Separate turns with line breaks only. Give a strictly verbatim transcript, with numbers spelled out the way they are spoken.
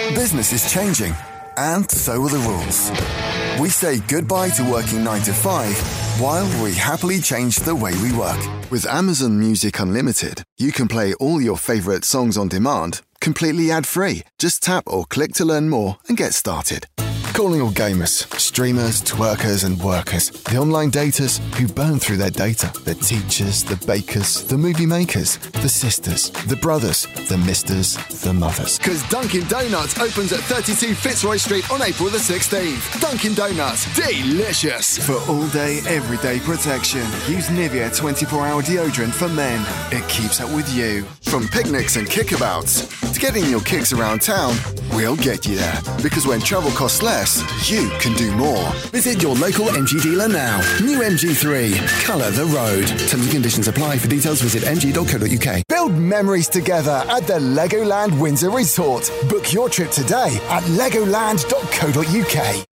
Business is changing, and so are the rules. We say goodbye to working nine to five, while we happily change the way we work. With Amazon Music Unlimited, you can play all your favourite songs on demand, completely ad-free. Just tap or click to learn more and get started. Calling all gamers, streamers, twerkers and workers, the online daters who burn through their data, the teachers, the bakers, the movie makers, the sisters, the brothers, the misters, the mothers. Because Dunkin' Donuts opens at thirty-two Fitzroy Street on April the sixteenth. Dunkin' Donuts, delicious! For all day, everyday protection, use Nivea twenty-four hour deodorant for men. It keeps up with you. From picnics and kickabouts to getting your kicks around town, we'll get you there. Because when travel costs less, you can do more. Visit your local M G dealer now. New M G three. Colour the road. Terms and conditions apply. For details, visit m g dot co dot u k. Build memories together at the Legoland Windsor Resort. Book your trip today at legoland dot co dot u k.